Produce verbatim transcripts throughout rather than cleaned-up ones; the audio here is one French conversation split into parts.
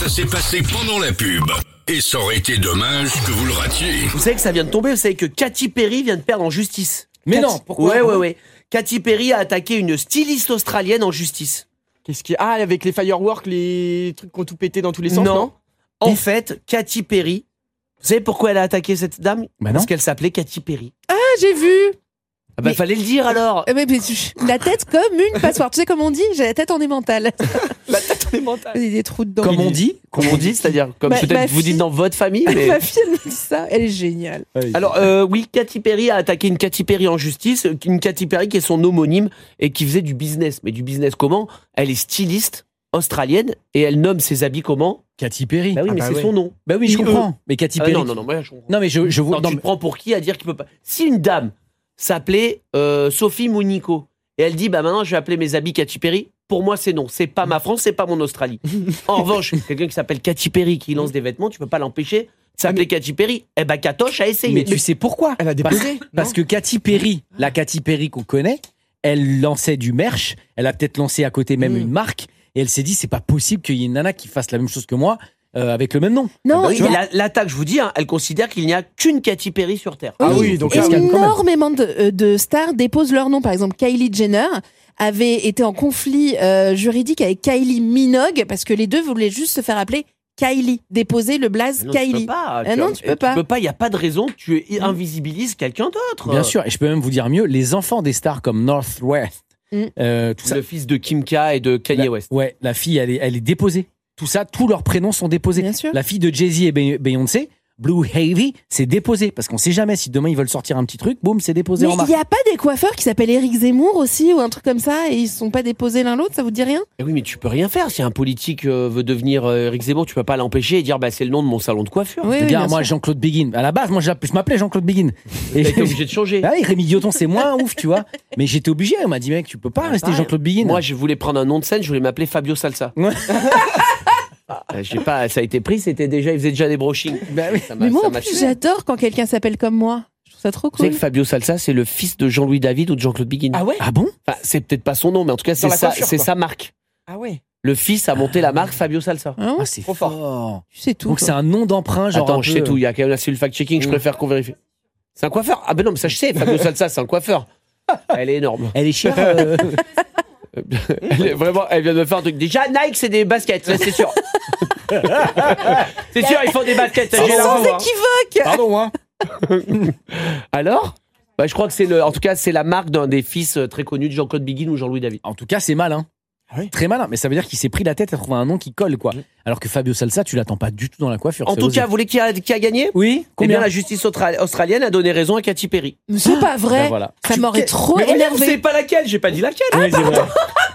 Ça s'est passé pendant la pub. Et ça aurait été dommage que vous le ratiez. Vous savez que ça vient de tomber, vous savez que Katy Perry vient de perdre en justice. Mais Katy... non, pourquoi? Ouais, ouais, ouais. Katy Perry a attaqué une styliste australienne en justice. Qu'est-ce qui Ah, avec les fireworks, les trucs qui ont tout pété dans tous les sens, non, non. En fait, Katy Perry, vous savez pourquoi elle a attaqué cette dame? Bah non. Parce qu'elle s'appelait Katy Perry. Ah, j'ai vu. Ah bah Mais- fallait le dire alors. Euh, mais- mais la tête comme une passoire. Tu sais comment on dit? J'ai la tête en emmental. La tête est mentale. Il y a des trous dedans. Comme on dit. Comme on dit, c'est-à-dire comme Ma- ma peut-être vous fille- dites dans votre famille. Mais... Ma fille, elle me dit ça. Elle est géniale. Alors euh, oui, Katy Perry a attaqué une Katy Perry en justice, une Katy Perry qui est son homonyme et qui faisait du business. Mais du business comment? Elle est styliste australienne et elle nomme ses habits comment? Katy Perry. Bah oui, Ah mais bah c'est ouais. son nom. Bah oui, je I E. comprends. Mais Katy Ah Perry. non, non, non, moi je comprends. Non, mais je, je vois. Non, non, tu mais- te prends pour qui à dire qu'il peut pas. Si une dame s'appelait euh, Sophie Mounico et elle dit bah maintenant je vais appeler mes habits Katy Perry, pour moi c'est non, c'est pas ma France, c'est pas mon Australie. En revanche, quelqu'un qui s'appelle Katy Perry qui lance des vêtements, tu peux pas l'empêcher de s'appeler Katy Perry. Eh ben Katoche a essayé. Mais tu sais pourquoi? Elle a Parce, déposé. parce que Katy Perry, la Katy Perry qu'on connaît, elle lançait du merch, elle a peut-être lancé à côté même Mm. une marque, et elle s'est dit c'est pas possible qu'il y ait une nana qui fasse la même chose que moi euh, avec le même nom. Non, Ah bah oui, il y a mais la- l'attaque, je vous dis, hein, elle considère qu'il n'y a qu'une Katy Perry sur Terre. Ah oui, donc là, se calme quand même. énormément de, euh, de stars déposent leur nom. Par exemple, Kylie Jenner avait été en conflit euh, juridique avec Kylie Minogue parce que les deux voulaient juste se faire appeler Kylie, déposer le blaze Non, tu Kylie. peux pas. Ah non, tu peux pas. Tu peux pas, il n'y a pas de raison que tu invisibilises quelqu'un d'autre. Bien sûr, et je peux même vous dire mieux, les enfants des stars comme Northwest, Mm. euh, tout ça. Le fils de Kim K et de Kanye la, West. Ouais, la fille, elle est, elle est déposée. Tout ça, tous leurs prénoms sont déposés. Bien sûr. La fille de Jay-Z et Be- Beyoncé, Blue Ivy, c'est déposé. Parce qu'on sait jamais si demain ils veulent sortir un petit truc, boum, c'est déposé Mais en il marque. n'y a pas des coiffeurs qui s'appellent Éric Zemmour aussi ou un truc comme ça et ils ne sont pas déposés l'un l'autre, ça vous dit rien? Eh oui, mais tu peux rien faire. Si un politique euh, veut devenir euh, Éric Zemmour, tu peux pas l'empêcher et dire bah, c'est le nom de mon salon de coiffure. Oui, oui, Regarde, bien moi, sûr. Jean-Claude Béguin. À la base, moi, j'app- je m'appelais Jean-Claude Béguin. Et T'as été obligé de changer. Ah oui, Rémi Dioton, c'est moins ouf, tu vois. Mais j'étais obligé. On m'a dit, mec, tu peux pas Ah, rester pareil. Jean-Claude Béguin. Moi, je voulais prendre un nom de scène, je voulais m'appeler Fabio Salsa. Ouais. Euh, j'ai pas, ça a été pris, c'était déjà, il faisait déjà des brochings. Bah oui. Ça m'a- Mais moi ça en m'a plus tué. j'adore quand quelqu'un s'appelle comme moi. Je trouve ça trop Vous savez cool. que Fabio Salsa, c'est le fils de Jean-Louis David ou de Jean-Claude Biguin. Ah ouais Ah bon? Enfin, c'est peut-être pas son nom, mais en tout cas, c'est la sa, coiffure, c'est quoi. sa marque. Ah ouais. Le fils a monté la marque Fabio Salsa. Ah ouais, Ah, c'est Trop fort. fort. tu sais tout. Donc toi. c'est un nom d'emprunt, genre. Attends, un je peu- sais tout, il y a quand même la cellule fact-checking, je Mm. préfère qu'on vérifie. C'est un coiffeur? Ah ben non, mais ça je sais, Fabio Salsa, c'est un coiffeur. Elle est énorme. Elle est chère. euh, Elle est vraiment, elle vient de me faire un truc. Déjà, Nike, c'est des baskets, ça, c'est sûr. C'est sûr, ils font des baskets. C'est j'ai sans l'info, hein. équivoque. Pardon, hein. Alors bah, je crois que c'est le, en tout cas, c'est la marque d'un des fils euh, très connus de Jean-Claude Biguin ou Jean-Louis David. En tout cas, c'est malin. Ah oui. Très malin. Mais ça veut dire qu'il s'est pris la tête à trouver un nom qui colle, quoi. Alors que Fabio Salsa, tu l'attends pas du tout dans la coiffure. En c'est tout osé. cas, vous voulez qui a, qui a gagné? Oui. Eh Combien? bien, la justice austra- australienne a donné raison à Katy Perry. Mais c'est pas vrai. Ben voilà. Ça m'aurait trop Mais voyez, vous savez énervé. pas laquelle, j'ai pas dit laquelle. Oui, c'est vrai.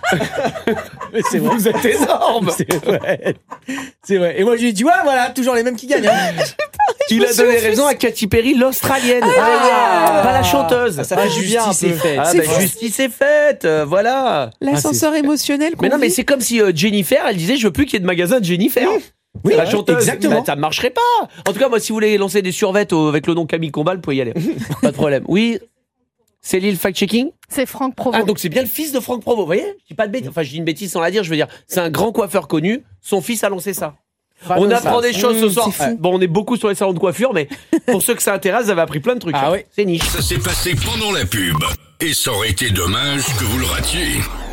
Mais c'est vrai. Vous êtes énorme. C'est vrai. C'est vrai. Et moi, je lui ai dit, ouais, voilà, toujours les mêmes qui gagnent. hein. Il a donné raison à Katy Perry, l'australienne. Ah, pas la chanteuse. Ça fait du bien un Justice est peu. faite. Ah, C'est bah, faux. justice est faite, euh, voilà. L'ascenseur émotionnel qu'on Mais non, mais vit. c'est comme si euh, Jennifer, elle disait, je veux plus qu'il y ait de magasin de Jennifer. Oui, la ouais, chanteuse. exactement. Bah, ça marcherait pas. En tout cas, moi, si vous voulez lancer des survêtes au- avec le nom Camille Combal, vous pouvez y aller. Pas de problème. Oui. C'est l'île fact-checking. C'est Franck Provo. Ah, donc c'est bien le fils de Franck Provo, vous voyez? Je dis pas de bêtises. Enfin, je dis une bêtise sans la dire, je veux dire, c'est un grand coiffeur connu. Son fils a lancé ça. On apprend des choses ce Mmh, soir. c'est fou. Bon, on est beaucoup sur les salons de coiffure, mais pour ceux que ça intéresse, vous avez appris plein de trucs. Ah hein. oui. C'est niche. Ça s'est passé pendant la pub. Et ça aurait été dommage que vous le ratiez.